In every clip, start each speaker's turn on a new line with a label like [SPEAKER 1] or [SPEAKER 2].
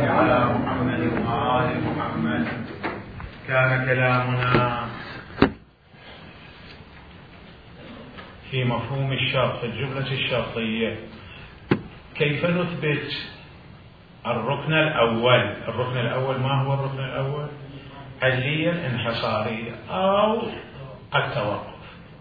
[SPEAKER 1] على محمد وآل محمد. كان كلامنا في مفهوم الشرط في الجملة الشرطية، كيف نثبت الركن الأول. الركن الأول ما هو الركن الأول؟ علية الانحصارية أو التوقف.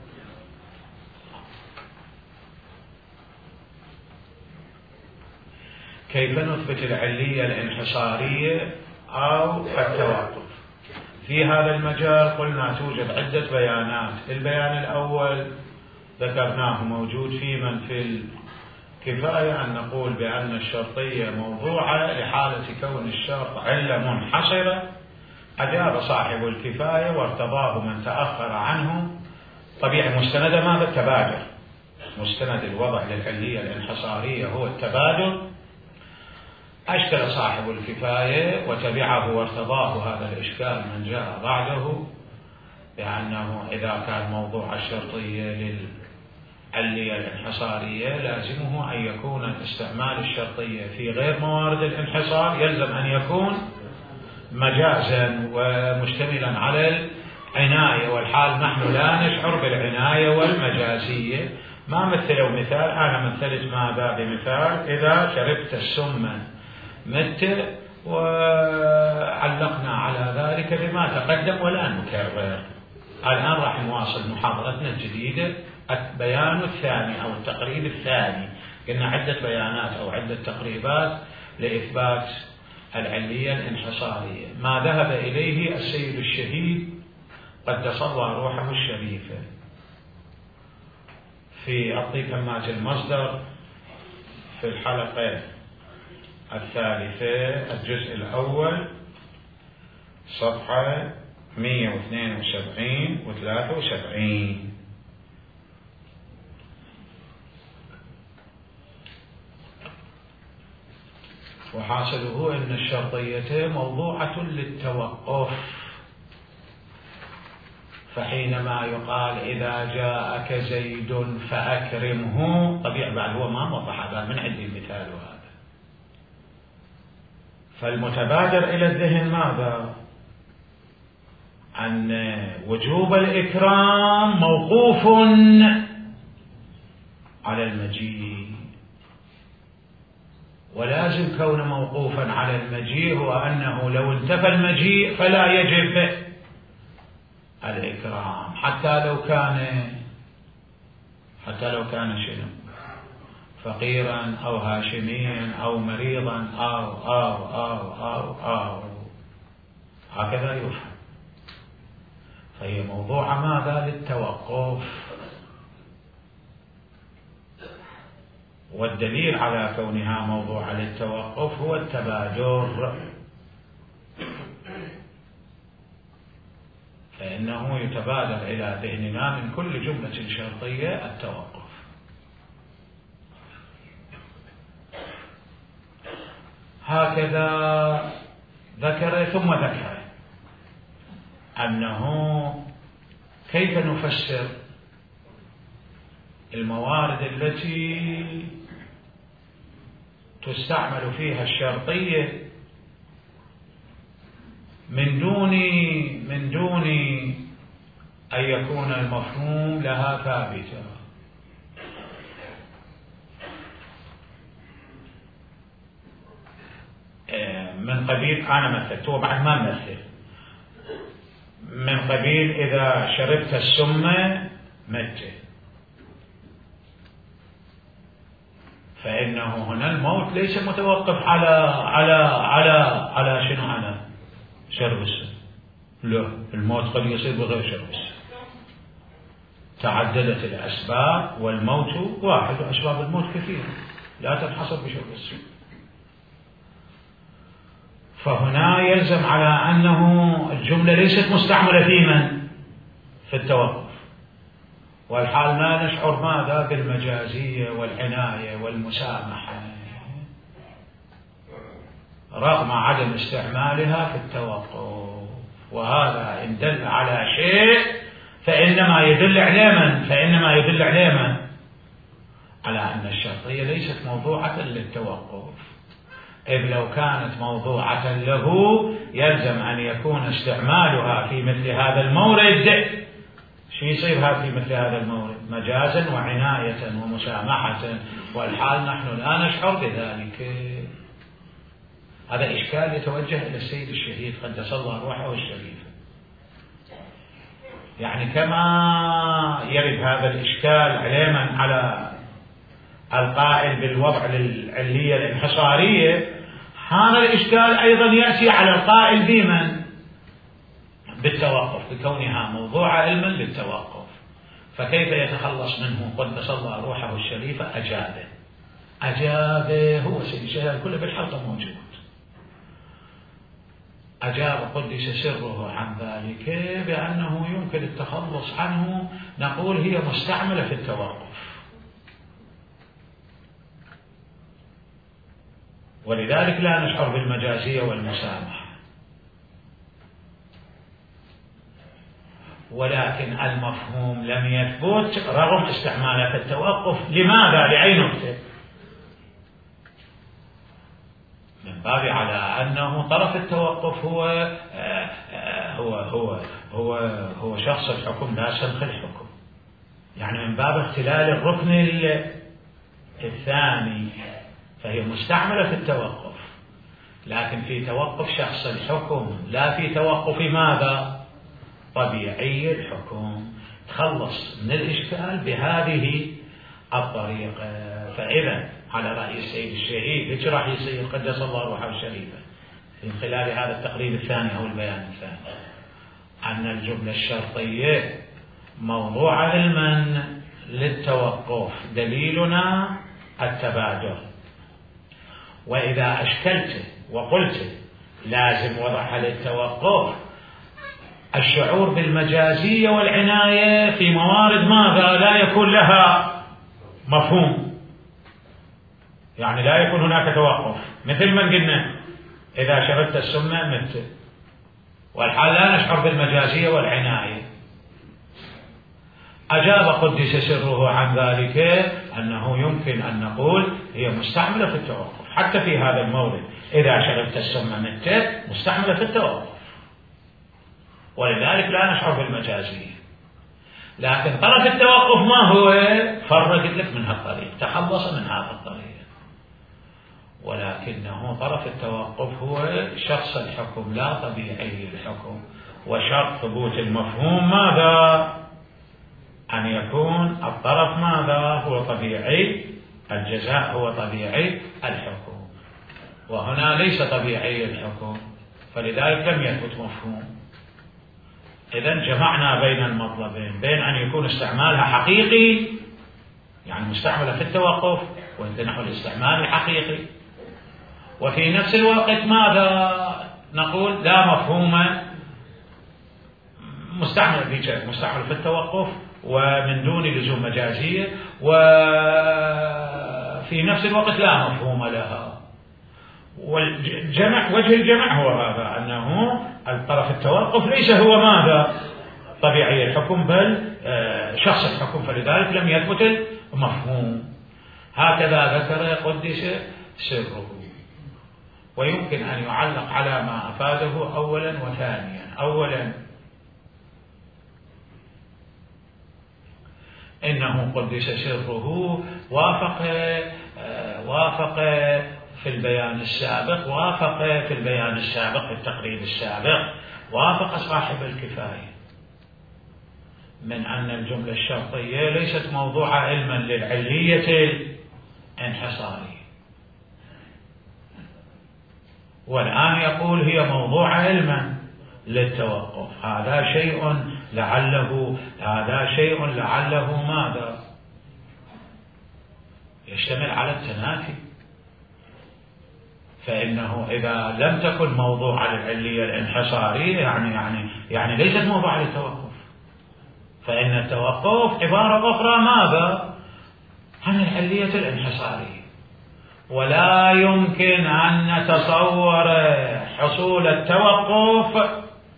[SPEAKER 1] كيف نثبت العلية الانحصارية أو التوقف؟ في هذا المجال قلنا توجد عدة بيانات. البيان الأول ذكرناه موجود في من في الكفاية، أن نقول بأن الشرطية موضوعة لحالة كون الشرط علة منحصرة. أجاب صاحب الكفاية وارتضاه من تأخر عنه. طبيعي مستند ماذا؟ التبادر. مستند الوضع للعلية الانحصارية هو التبادر. أشكل صاحب الكفاية وتبعه وارتضاه هذا الإشكال من جاء بعده، بأنه إذا كان موضوع الشرطية للعلية الانحصارية لازمه أن يكون استعمال الشرطية في غير موارد الانحصار يلزم أن يكون مجازا ومشتملا على العناية، والحال نحن لا نشعر بالعناية والمجازية. ما مثلوا مثال، أنا مثلت ماذا بمثال إذا شربت السم مت، وعلقنا على ذلك بما تقدم ولا نكرر. الآن راح نواصل محاضرتنا الجديدة، البيان الثاني أو التقريب الثاني. قلنا عدة بيانات أو عدة تقريبات لإثبات العلية الانحصارية. ما ذهب إليه السيد الشهيد قدس الله روحه الشريفة في الطيب همات المصدر في الحلقة الثالثة الجزء الأول صفحة 172 و 73. وحاصله أن الشرطية موضوعة للتوقف، فحينما يقال إذا جاءك زيد فأكرمه، طبيعي بعد هو ما وضح هذا من عندي المثال هذا. فالمتبادر إلى الذهن ماذا؟ أن وجوب الإكرام موقوف على المجيء، ولازم كون موقوفا على المجيء هو أنه لو انتفى المجيء فلا يجب الإكرام، حتى لو كان شنو؟ فقيرا أو هاشميا أو مريضا أو هكذا يفهم. فهي موضوع ماذا؟ للتوقف. والدليل على كونها موضوع للتوقف هو التبادر، فإنه يتبادر إلى ذهننا من كل جملة شرطية التوقف. هكذا ذكر ثم ذكر أنه كيف نفسر الموارد التي تستعمل فيها الشرطية من دون أن يكون المفهوم لها ثابتا. من قبيل أنا مثلت وبعد ما مثل، من قبيل إذا شربت السم مت، فإنه هنا الموت ليس متوقف على شنو؟ على شرب السم. لا، الموت قد يصير بغير شرب السم. تعددت الأسباب والموت واحد، وأسباب الموت كثيرة لا تنحصر بشرب السم. فهنا يلزم على أنه الجملة ليست مستعملة في من؟ في التوقف، والحال ما نشعر ماذا؟ بالمجازية والعناية والمسامحة رغم عدم استعمالها في التوقف. وهذا إن دل على شيء فإنما يدل على من؟ على أن الشرطية ليست موضوعة للتوقف، إذ لو كانت موضوعة له يلزم أن يكون استعمالها في مثل هذا المورد شو يصير في مثل هذا المورد؟ مجازا وعناية ومسامحة، والحال نحن الآن نشعر بذلك. هذا إشكال يتوجه إلى السيد الشهيد قدس الله روحه الشريفة. يعني كما يرد هذا الإشكال علما على القائل بالوضع للعلية الانحصارية، هذا الإشكال أيضا يأتي على القائل بمن؟ بالتوقف، بكونها موضوع علما بالتوقف. فكيف يتخلص منه قدس الله روحه الشريفة؟ أجابه هو سيد الشهيد كله بالحلقة موجود. أجاب قدس سره عن ذلك بأنه يمكن التخلص عنه، نقول هي مستعملة في التوقف، ولذلك لا نشعر بالمجازية والمسامحة. ولكن المفهوم لم يثبت رغم استعمالات التوقف. لماذا؟ لأي نقطة؟ من باب على أنه طرف التوقف هو شخص الحكم لا سلخ الحكم، يعني من باب اختلال الركن الثاني، فهي مستعملة في التوقف، لكن في توقف شخص الحكم لا في توقف ماذا؟ طبيعي الحكم. تخلص من الإشكال بهذه الطريقة. فإذا على رأي السيد الشهيد ايش راح يصير قدس الله روحه الشريفة من خلال هذا التقريب الثاني أو البيان الثاني؟ أن الجملة الشرطية موضوع علما للتوقف، دليلنا التبادر. وإذا أشكلت وقلت لازم وضعها للتوقف، الشعور بالمجازية والعناية في موارد ماذا؟ لا يكون لها مفهوم، يعني لا يكون هناك توقف. مثل ما قلنا إذا شربت السم مت، والحال لا نشعر بالمجازية والعناية. أجاب قدس سره عن ذلك أنه يمكن أن نقول هي مستعملة في التوقف حتى في هذا المورد. إذا شربت السم مت مستعملة في التوقف، ولذلك لا نشعر بالمجازية. لكن طرف التوقف ما هو؟ فرقت لك من هالطريق، تخلص من هذا الطريق. ولكنه طرف التوقف هو شخص الحكم لا طبيعي الحكم، وشرط ثبوت المفهوم ماذا؟ أن يكون الطرف ماذا؟ هو طبيعي الجزاء، هو طبيعي الحكم، وهنا ليس طبيعي الحكم، فلذلك لم يثبت مفهوم. إذن جمعنا بين المطلبين، بين أن يكون استعمالها حقيقي يعني مستعملة في التوقف وانت نحو الاستعمال الحقيقي، وفي نفس الوقت ماذا نقول؟ لا مفهوم، مستعمل في التوقف ومن دون لزوم مجازية، وفي نفس الوقت لا مفهوم لها. والجمع، وجه الجمع هو هذا، أنه الطرف التوقف ليس هو ماذا؟ طبيعي الحكم، بل شخص الحكم، فلذلك لم يثبت المفهوم. هكذا ذكر قدس سره. ويمكن أن يعلق على ما أفاده أولا وثانيا. أولا إنه قدس سره وافق في البيان السابق، في التقريب السابق، وافق صاحب الكفاية من أن الجملة الشرطية ليست موضوع علما للعلية الانحصارية، والآن يقول هي موضوع علما للتوقف. هذا شيء لعله ماذا؟ يشتمل على التنافي. فإنه إذا لم تكن موضوع للعلية الانحصارية يعني ليست موضوع للتوقف، فإن التوقف عبارة أخرى ماذا؟ عن العلية الانحصارية. ولا يمكن أن نتصور حصول التوقف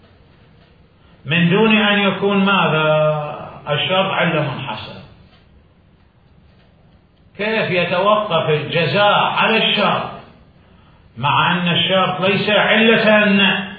[SPEAKER 1] من دون أن يكون ماذا؟ الشرط علة منحصر. كيف يتوقف الجزاء على الشرط مع أن الشرط ليس علة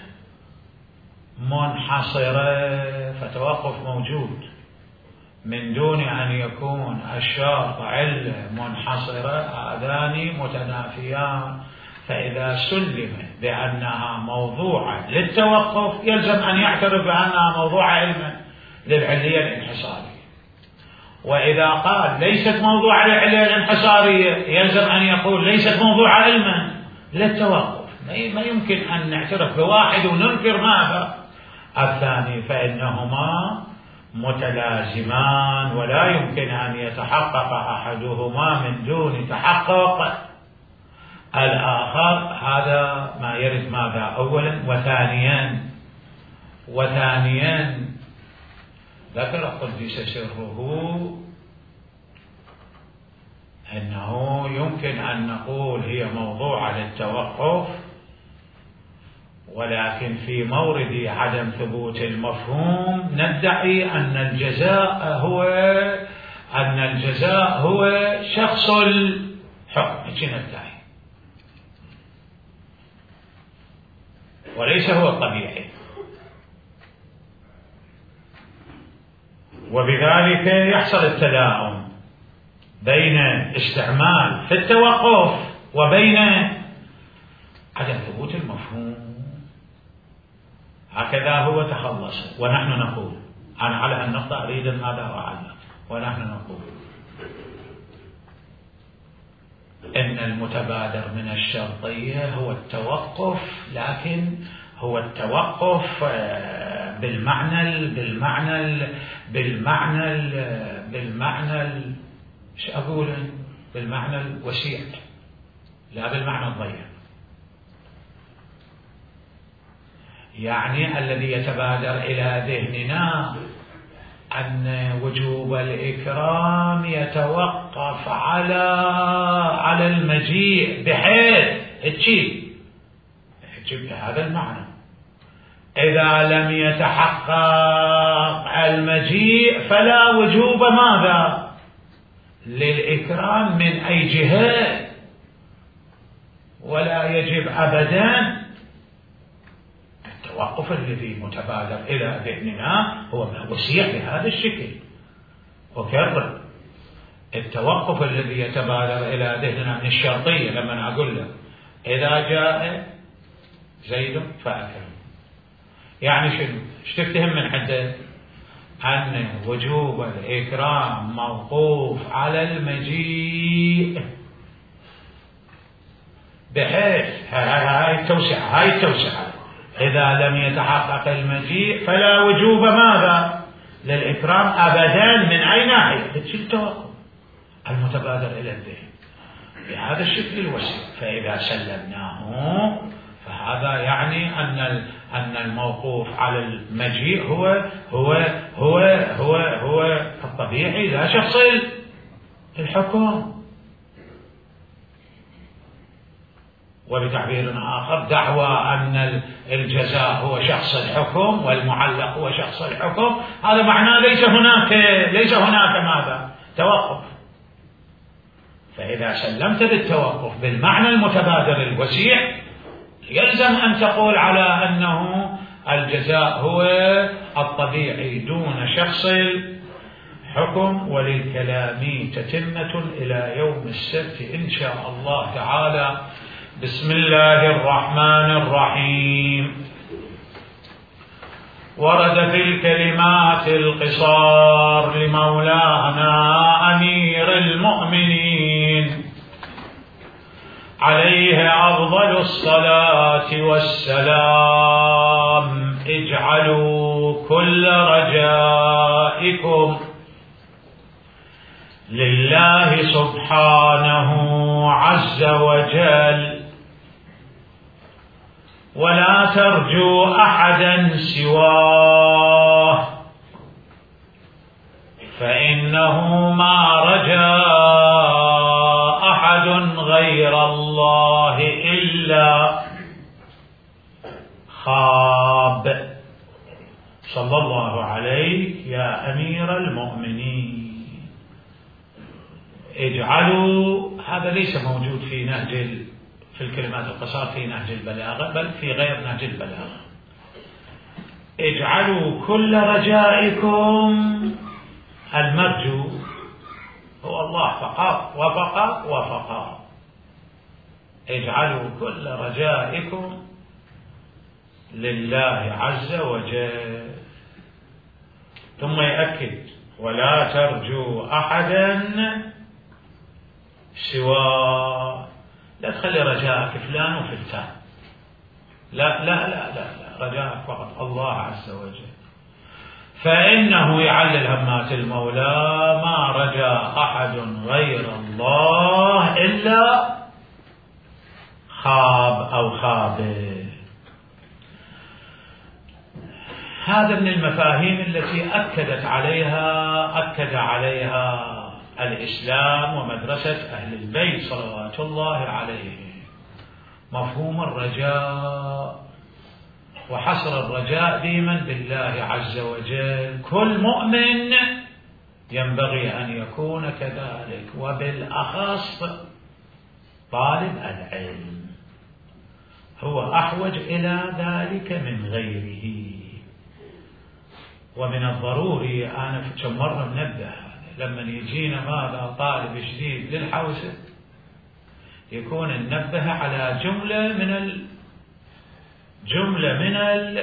[SPEAKER 1] منحصرة، فتوقف موجود من دون أن يكون الشرط علة منحصرة، هذان متنافيان. فإذا سلم بأنها موضوعة للتوقف يلزم أن يعترف بأنها موضوعة علما للعلية الانحصارية، وإذا قال ليست موضوعة للعلية الانحصارية يلزم أن يقول ليست موضوعة علما للتوقف. ما يمكن أن نعترف بواحد وننكر ماذا الثاني، فإنهما متلازمان ولا يمكن أن يتحقق أحدهما من دون تحقق الآخر. هذا ما يرد ماذا أولا. وثانيا ذكر قدس سره أنه يمكن أن نقول هي موضوعة للتوقف، ولكن في مورد عدم ثبوت المفهوم ندعي أن الجزاء هو شخص الحكم، ندعي وليس هو الطبيعي. وبذلك يحصل التلاؤم بين استعمال في التوقف وبين عدم ثبوت المفهوم. هكذا هو تخلص. ونحن نقول، أنا على النقطة أريد ماذا أعلق، ونحن نقول إن المتبادر من الشرطية هو التوقف، لكن هو التوقف بالمعنى الوسيع، لا بالمعنى الضيق. يعني الذي يتبادر إلى ذهننا أن وجوب الإكرام يتوقف على المجيء، بحيث تجيب بهذا المعنى. إذا لم يتحقق المجيء فلا وجوب ماذا للإكرام من أي جهة، ولا يجب أبدا. التوقف الذي متبادر إلى ذهننا هو وسيع بهذا الشكل. وكرر، التوقف الذي يتبادر إلى ذهننا من الشرطية لما أقول له إذا جاء زيد فأكرم، يعني شنو؟ ايش تفتهم من حده؟ أن وجوب الإكرام موقوف على المجيء، بحيث هاي التوسعة إذا لم يتحقق المجيء فلا وجوب ماذا للإكرام أبدا. من أي ناحية؟ التوقف المتبادر إلى الذهن بهذا الشكل الوسيع. فإذا سلمناه فهذا يعني أن الموقوف على المجيء هو الطبيعي لا شخص الحكم. وبتعبير آخر، دعوى أن الجزاء هو شخص الحكم والمعلق هو شخص الحكم، هذا معناه ليس هناك ماذا توقف. فإذا سلمت بالتوقف بالمعنى المتبادر الوسيع يلزم أن تقول على أنه الجزاء هو الطبيعي دون شخص الحكم. وللكلام تتمة إلى يوم السبت إن شاء الله تعالى. بسم الله الرحمن الرحيم. ورد في الكلمات القصار لمولانا أمير المؤمنين عليه أفضل الصلاة والسلام: اجعلوا كل رجائكم لله سبحانه عز وجل، ولا ترجوا أحدا سواه، فإنه ما رجا أحد غير الله إلا خاب. صلى الله عليك يا أمير المؤمنين. اجعلوا، هذا ليس موجود في الكلمات القصار في نهج البلاغة بل في غير نهج البلاغة. اجعلوا كل رجائكم، المرجو هو الله فقط وفقط وفقط. اجعلوا كل رجائكم لله عز وجل. ثم يأكد ولا ترجوا أحدا سوى، لا تخلي رجاءك فلان وفلتان، لا لا لا لا, لا. رجاءك فقط الله عز وجل. فإنه يعلل همات المولى ما رجا أحد غير الله إلا خاب أو خابر. هذا من المفاهيم التي أكد عليها الإسلام ومدرسة أهل البيت صلوات الله عليهم، مفهوم الرجاء وحصر الرجاء ديما بالله عز وجل. كل مؤمن ينبغي أن يكون كذلك، وبالأخص طالب العلم هو أحوج إلى ذلك من غيره. ومن الضروري، أنا كم مرة منبه لما يجينا ماذا طالب جديد للحوسة يكون ننبه على جملة من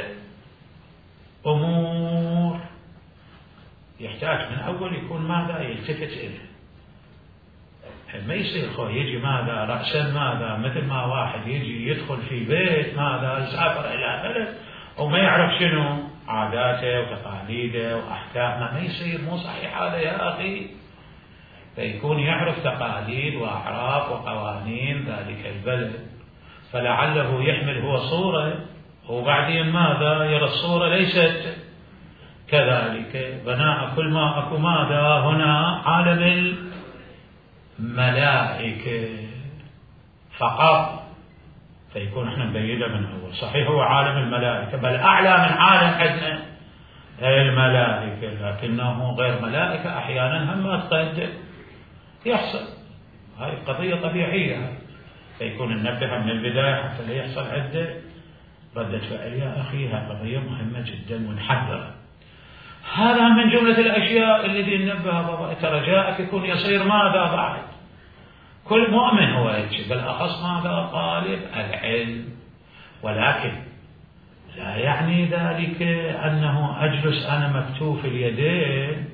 [SPEAKER 1] الأمور يحتاج من أول يكون ماذا يلتفت إليه. ما يصير يجي ماذا رأسا ماذا مثل ما واحد يجي يدخل في بيت ماذا يسافر إلى بلد وما يعرف شنو عاداته وتقاليده وأحكامه. ما يصير، مو صحيح هذا يا أخي. فيكون يعرف تقاليد وأعراف وقوانين ذلك البلد، فلعله يحمل هو صورة وبعدين ماذا يرى الصورة ليست كذلك. بناء كل ما أكو ماذا هنا عالم الملائكة فقط، فيكون احنا نبينه من أول. صحيح هو عالم الملائكة بل أعلى من عالم عندنا الملائكة، لكنه غير ملائكة أحيانا هم قد يحصل. هاي قضية طبيعية، فيكون النبه من البداية حتى لا يحصل عنده ردة فعل. يا أخي هذه قضية مهمة جدا ونحذر. هذا من جملة الأشياء الذي ننبه بابا. رجاءك يكون يصير ماذا بعد كل مؤمن هو يجب بالأخص ماذا طالب العلم. ولكن لا يعني ذلك أنه أجلس أنا مكتوف اليدين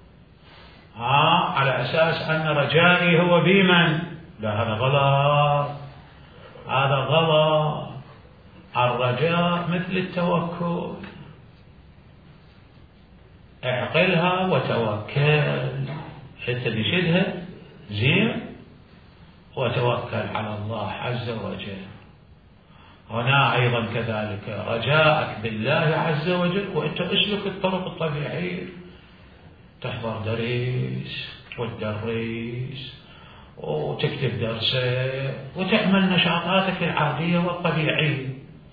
[SPEAKER 1] على أساس أن رجائي هو بمن. لا، هذا غلط، هذا غلط. الرجاء مثل التوكل، اعقلها وتوكل حتى نشدها زين وتوكل على الله عز وجل. هنا أيضا كذلك رجاءك بالله عز وجل وأنت اسلك الطرق الطبيعية، تحضر درس وتدرس وتكتب درسك وتعمل نشاطاتك العادية والطبيعية.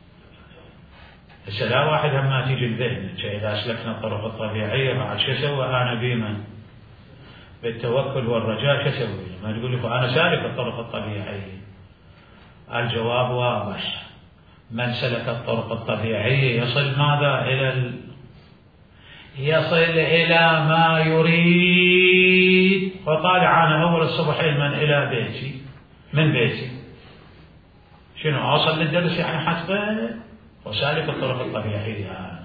[SPEAKER 1] هسه لا واحد ما تيجي بذهنك إذا أسلكنا الطرق الطبيعية بعد شو سوى أنا بمن بالتوكل والرجاء شو سوي؟ ما تقول لك أنا سالك الطرق الطبيعية. الجواب واضح، من سلك الطرق الطبيعية يصل ماذا يصل إلى ما يريد. وطالع أنا أول الصبح علما إلى بيتي، من بيتي شنو أوصل للدرس يعني حسبه وسالك الطرق الطبيعية.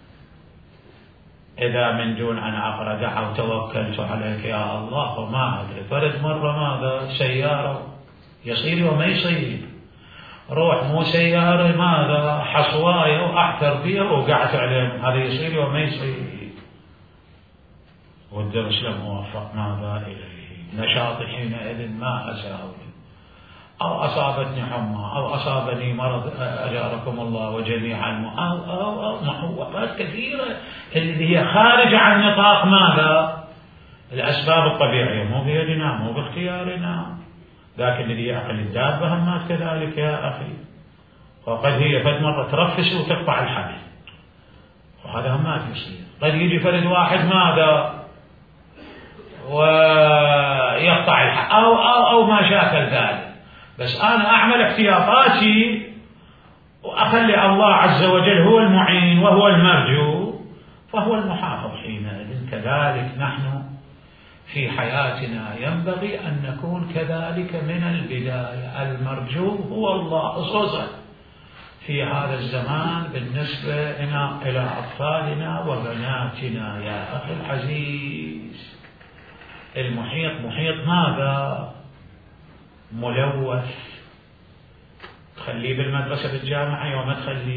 [SPEAKER 1] إذا من دون أن أقرأ دعوت توكلت عليك يا الله وما أدري فرد مرة ماذا سيارة يصير وما يصير، روح مو سيارة ماذا حصواية وأحتر فيها وقعت عليهم، هذا يصير وما يصير. والدرس لم أوفق ماذا إليه، نشاطي حينئذ ما أساوي، أو أصابتني حمى أو أصابني مرض أجاركم الله وجميعا، أو محوطات كثيرة اللي هي خارجة عن نطاق ماذا الأسباب الطبيعية، مو بيدنا مو باختيارنا. لكن الذي يعقل الدابة همات كذلك يا أخي، وقد هي فد مرة ترفس وتقطع الحبل، وهذا همات يصير. قد يجي فرد واحد ماذا ويقطع الحبل أو ما شاكل ذلك، بس أنا أعمل احتياطاتي وأخلي الله عز وجل هو المعين وهو المرجو، فهو المحافظ حينئذ. كذلك نحن في حياتنا ينبغي أن نكون كذلك من البداية. المرجو هو الله، خصوصا في هذا الزمان بالنسبة لنا إلى أطفالنا وبناتنا. يا أخي العزيز، المحيط محيط ماذا؟ ملوث. تخليه بالمدرسة بالجامعة يوم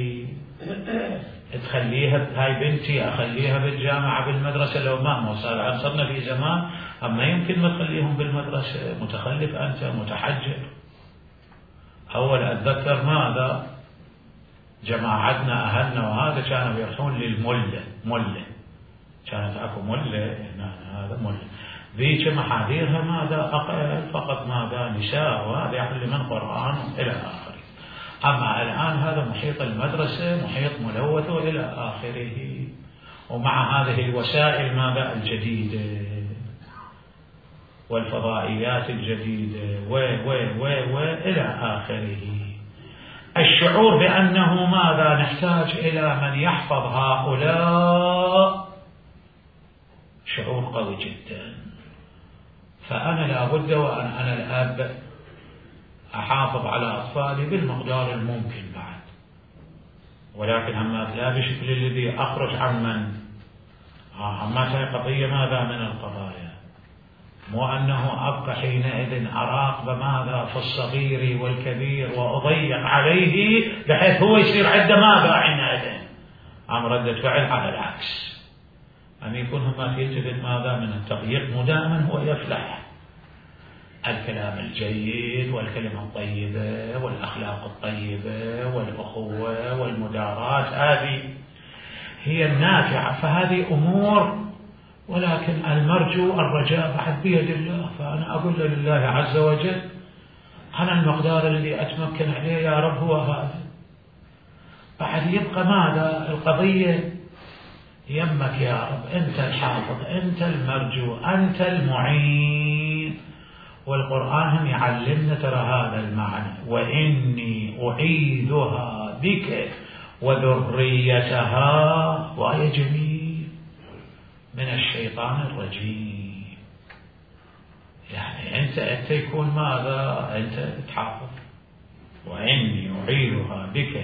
[SPEAKER 1] تخليها، هاي بنتي أخليها بالجامعة بالمدرسة لو ما صرنا في زمان أما يمكن ما تخليهم بالمدرسة. متخلف أنت، متحجر. أول أتذكر ماذا جماعتنا أهلنا وهذا كانوا يروحون للملة، كانت أكو ملة هذا ملة ذيك محاذيرها ماذا أقل فقط ماذا نساء، وهذا يحل من قرآن إلى آخره. أما الآن هذا محيط المدرسة محيط ملوث إلى آخره، ومع هذه الوسائل ماذا الجديدة والفضائيات الجديدة وإلى آخره. الشعور بأنه ماذا نحتاج إلى من يحفظ هؤلاء شعور قوي جدا. فأنا لابد وأن أنا الأب أحافظ على أطفالي بالمقدار الممكن بعد، ولكن أما لا بشكل الذي أخرج عن من أما هي قضية ماذا من القضايا، مو أنه أبقى حينئذ أراقب ماذا في الصغير والكبير وأضيق عليه بحيث هو يصير عنده ماذا حينئذ ردة فعل. على العكس، أن يكون هما يلتفت ماذا من التضييق مداما هو يفلح. الكلام الجيد والكلمة الطيبة والأخلاق الطيبة والأخوة والمداراة هذه هي النافعة. فهذه أمور، ولكن المرجو الرجاء بعد بيد الله. فأنا أقول لله عز وجل أنا المقدار الذي أتمكن عليه يا رب هو هذا. بعد يبقى ماذا القضية يمك يا رب، أنت الحافظ، أنت المرجو، أنت المعين. والقرآن هم يعلمنا ترى هذا المعنى، وإني أعيذها بك وذريتها، وآية جميل، من الشيطان الرجيم. يعني أنت يكون ماذا أنت تحافظ. وإني أعيذها بك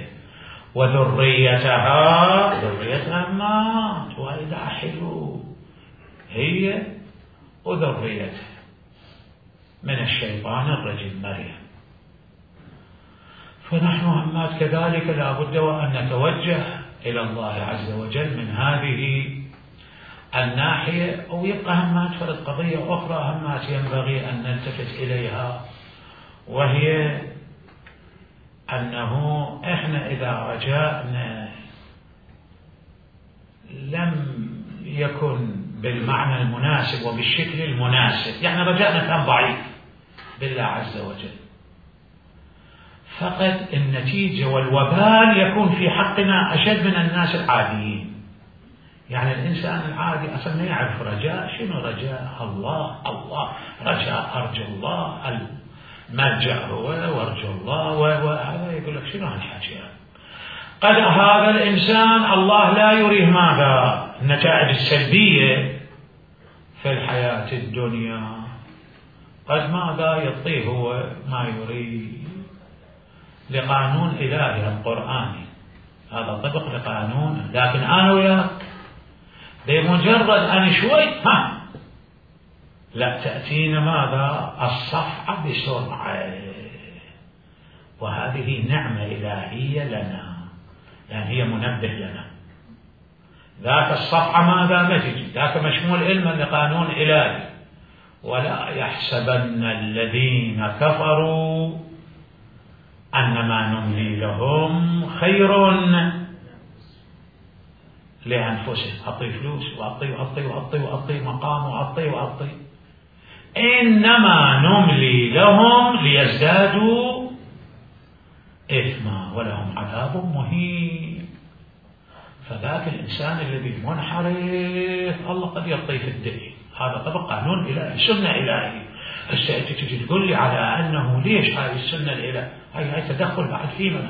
[SPEAKER 1] وذريتها، ذريتها مات وإذا حلو هي وذريتها من الشيطان الرجيم مريم. فنحن همات كذلك لا بد وأن نتوجه إلى الله عز وجل من هذه الناحية. ويبقى همات فرد قضية أخرى همات ينبغي أن نلتفت إليها، وهي أنه إحنا إذا رجعنا لم يكن بالمعنى المناسب وبالشكل المناسب، يعني رجعنا كان ضعيف بالله عز وجل، فقد النتيجة والوبال يكون في حقنا أشد من الناس العاديين. يعني الإنسان العادي أصلا ما يعرف رجاء شنو. رجاء الله رجاء أرجو الله، المرجع هو وارجو الله، وهذا يقول لك شنو هالحكي. قد هذا الإنسان الله لا يريه ماذا النتائج السلبية في الحياة الدنيا، قد ماذا يعطيه هو ما يريد لقانون إلهي القرآني. هذا طبق لقانون، لكن أنا وياك بمجرد أن شوي لا تأتينا ماذا الصفعة بسرعة. وهذه نعمة إلهية لنا، لأن هي منبه لنا. ذاك الصفعة ماذا ما تجي، ذاك مشمول علما لقانون إلهي. ولا يحسبن الذين كفروا أنما نملي لهم خير لأنفسهم. أعطي فلوس وأعطي مقام وأعطي إنما نملي لهم ليزدادوا إثما ولهم عذاب مهين. فذاك الإنسان الذي منحرف الله قد يعطيه في الدنيا. هذا طبق قانون إلهي، سنة إلهي. هسه أنت تجي تقول لي على أنه ليش هذه السنة الإله، هاي تدخل بعد في من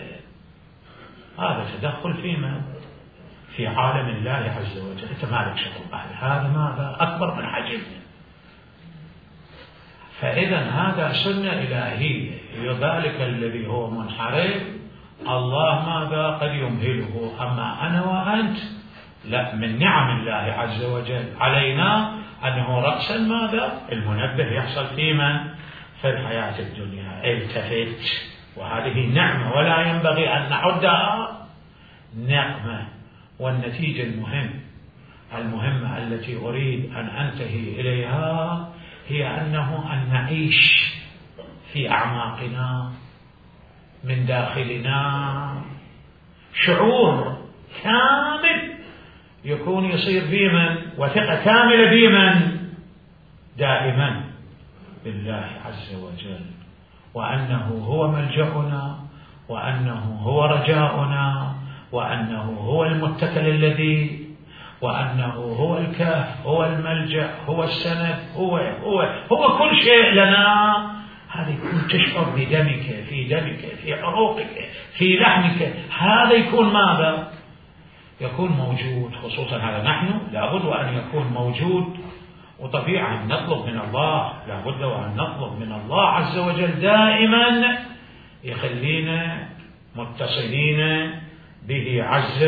[SPEAKER 1] هذا تدخل في من في عالم الله عز وجل. أنت مالك شغل بعد هذا، ماذا أكبر من حجمه. فإذا هذا سنة إلهية. ذلك الذي هو منحرف الله ماذا قد يمهله، أما أنا وأنت لا، من نعم الله عز وجل علينا أنه رأسا ماذا المنبه يحصل في من في الحياة الدنيا. التفت، وهذه نعمة ولا ينبغي أن نعدها نعمة. والنتيجة المهمة التي أريد أن أنتهي إليها هي أن نعيش في أعماقنا من داخلنا شعور كامل يكون يصير بمن، وثقة كاملة بمن دائما بالله عز وجل، وأنه هو ملجأنا، وأنه هو رجاؤنا، وأنه هو المتكل الذي، وأنه هو الكاف، هو الملجأ، هو السند، هو كل شيء لنا. هذا يكون تشعر بدمك، في دمك، في عروقك، في لحمك. هذا يكون ماذا؟ يكون موجود. خصوصا هذا نحن لابد وأن يكون موجود. وطبيعة نطلب من الله، لابد وأن نطلب من الله عز وجل دائما يخلينا متصلين به عز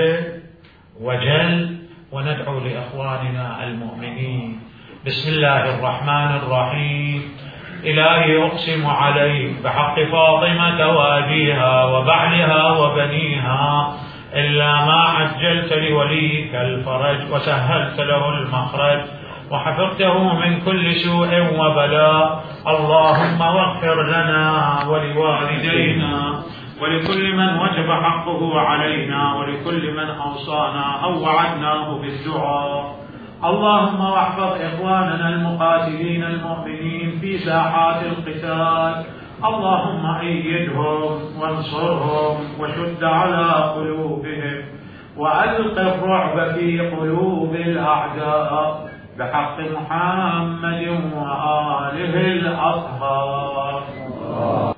[SPEAKER 1] وجل. وندعو لإخواننا المؤمنين. بسم الله الرحمن الرحيم. إلهي أقسم عليك بحق فاطمة وأبيها وبعلها وبنيها، إلا ما عجلت لوليك الفرج وسهلت له المخرج وحفظته من كل سوء وبلاء. اللهم واغفر لنا ولوالدينا ولكل من وجب حقه علينا ولكل من أوصانا أو وعدناه بالدعاء. اللهم واحفظ إخواننا المقاتلين المؤمنين في ساحات القتال. اللهم أيدهم وانصرهم وشد على قلوبهم وألق الرعب في قلوب الأعداء بحق محمد وآله الأطهار.